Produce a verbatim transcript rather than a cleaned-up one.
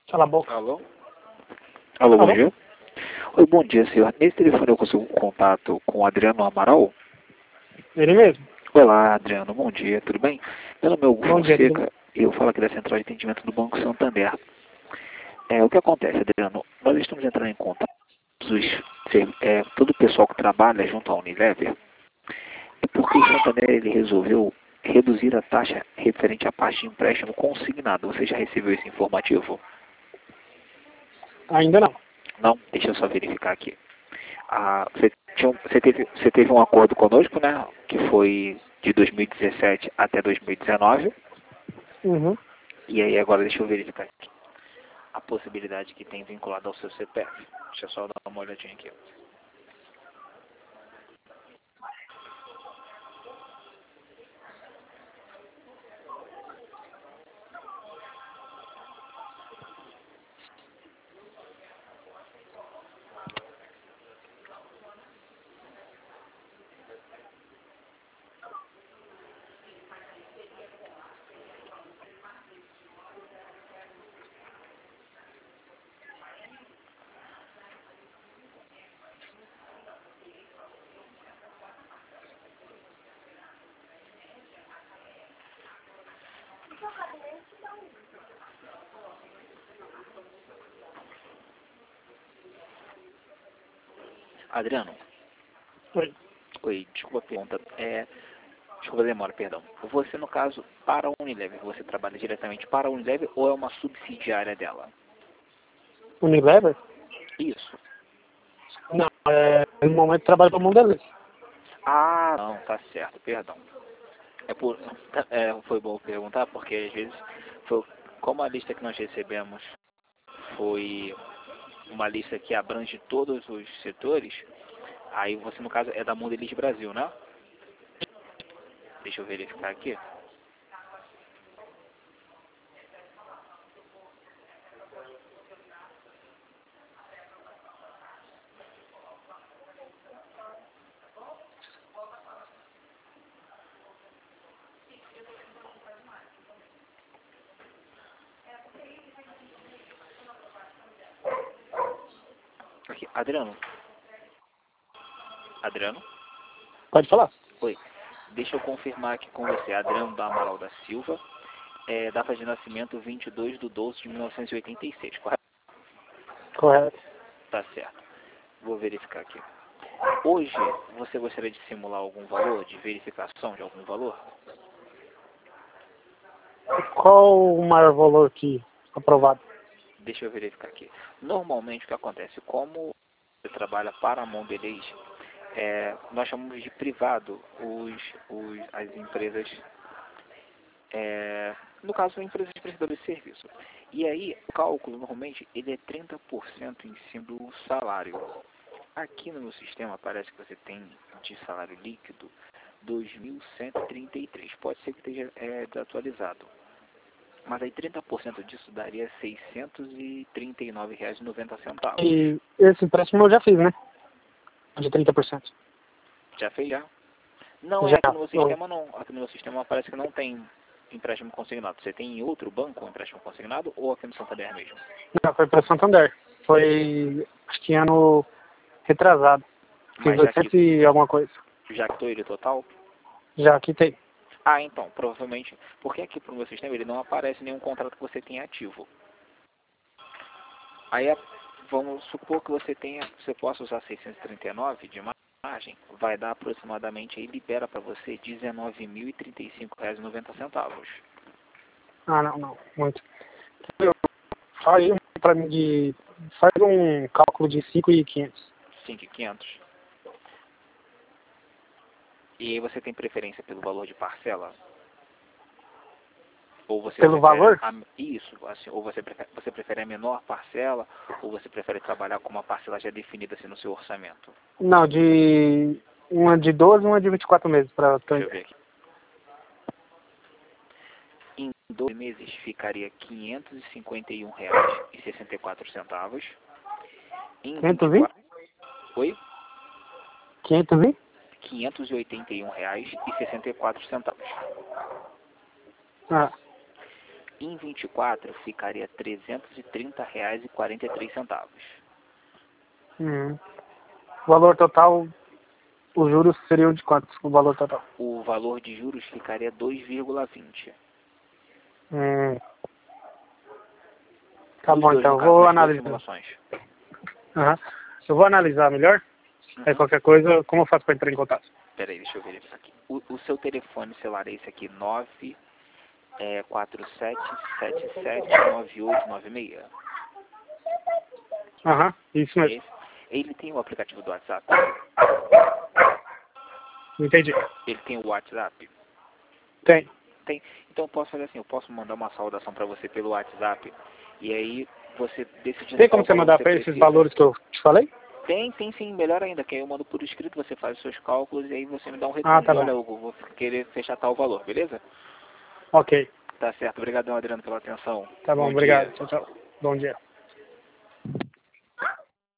Cala a boca. Alô? Alô, bom Alô? dia. Oi, bom dia, senhor. Nesse telefone eu consigo um contato com o Adriano Amaral? Ele mesmo? Olá, Adriano, bom dia, tudo bem? Meu nome é Hugo Bom dia, tudo bem? Fonseca e eu falo aqui da Central de Atendimento do Banco Santander. É, o que acontece, Adriano? Nós estamos entrando em contato com os, é, todo o pessoal que trabalha junto à Unilever, e porque o Santander ele resolveu reduzir a taxa referente à parte de empréstimo consignado. Você já recebeu esse informativo? Ainda não. Não? Deixa eu só verificar aqui. Ah, você, tinha, um- você, teve, você teve um acordo conosco, né? Que foi de dois mil e dezessete até dois mil e dezenove. Uhum. E aí agora deixa eu verificar aqui a possibilidade que tem vinculada ao seu C P F. Deixa eu só dar uma olhadinha aqui. Adriano, Oi. oi, desculpa a pergunta. É, desculpa a demora, perdão. Você, no caso, para a Unilever, você trabalha diretamente para a Unilever ou é uma subsidiária dela? Unilever? Isso. Não, é, no momento trabalho para o Mondelez. Ah, não, tá certo, perdão. É por, é, foi bom perguntar, porque às vezes, foi, como a lista que nós recebemos foi uma lista que abrange todos os setores, aí você, no caso, é da Mondelez Brasil, né? Deixa eu verificar aqui. Aqui, Adriano. Adriano? Pode falar? Oi. Deixa eu confirmar aqui com você. Adriano da Amaral da Silva, é, data de nascimento vinte e dois de doze de mil novecentos e oitenta e seis, correto? Correto. Tá certo. Vou verificar aqui. Hoje, você gostaria de simular algum valor, de verificação de algum valor? Qual o maior valor aqui aprovado? Deixa eu verificar aqui. Normalmente o que acontece, como você trabalha para a Mondelez, é, nós chamamos de privado os, os, as empresas, é, no caso, empresas prestadoras de serviço. E aí, o cálculo, normalmente, ele é trinta por cento em cima do salário. Aqui no meu sistema parece que você tem de salário líquido dois mil cento e trinta e três. Pode ser que esteja é, desatualizado. Mas aí trinta por cento disso daria seiscentos e trinta e nove reais e noventa centavos. E esse empréstimo eu já fiz, né? De trinta por cento. Já fez já? Não, é Já. aqui no meu Eu- sistema não. Aqui no meu sistema parece que não tem empréstimo consignado. Você tem em outro banco um empréstimo consignado ou aqui no Santander mesmo? Não, foi para Santander. Foi, acho que ano retrasado. Fiz Mas já que oitocentos e alguma coisa. já quitou ele total? Já quitei. Ah, então, provavelmente, porque aqui pro meu sistema ele não aparece nenhum contrato que você tenha ativo. Aí a- vamos supor que você tenha, você possa usar seiscentos e trinta e nove de margem, vai dar aproximadamente, aí libera para você dezenove mil e trinta e cinco reais e noventa centavos. Ah, não, não. Muito. Faz um para mim de. Faz um cálculo de cinco mil e quinhentos. cinco mil e quinhentos. E aí você tem preferência pelo valor de parcela? Ou você Pelo prefere valor? a, isso, assim, ou você prefere, você prefere a menor parcela, ou você prefere trabalhar com uma parcela já definida assim, no seu orçamento? Não, de. Uma de doze e uma de vinte e quatro meses, para Deixa eu ver aqui. Em doze meses ficaria quinhentos e cinquenta e um reais e sessenta e quatro centavos. Em vinte e quinhentos e? quatro, oi? quinhentos e? quinhentos e oitenta e um reais e sessenta e quatro centavos. Ah, Em vinte e quatro ficaria trezentos e trinta reais e quarenta e três centavos. Hum. O valor total, os juros seriam de quanto? O valor total? O valor de juros ficaria dois vírgula vinte. Hum. Tá Nos bom, dois, então no eu caso, vou nas duas analisar. simulações. Aham. Eu vou analisar melhor. Aí Uhum. qualquer coisa, como eu faço para entrar em contato? Peraí, deixa eu verificar aqui. O, o seu telefone celular é esse aqui, nove quatro sete sete sete nove oito nove seis. Aham, isso mesmo. Esse. Ele tem o aplicativo do WhatsApp? Entendi. Ele tem o WhatsApp? Tem. Tem. Então eu posso fazer assim, eu posso mandar uma saudação para você pelo WhatsApp. E aí você decidindo Tem qual como você valor mandar você para esses precisa. valores que eu te falei? Tem, tem sim, melhor ainda, que aí eu mando por escrito, você faz os seus cálculos e aí você me dá um Ah, retorno tá de, bom. olha, eu vou querer fechar tal valor, beleza? Ok. Tá certo, obrigadão, Adriano, pela atenção. Tá bom, Bom dia. obrigado. Tchau, tchau. Bom dia.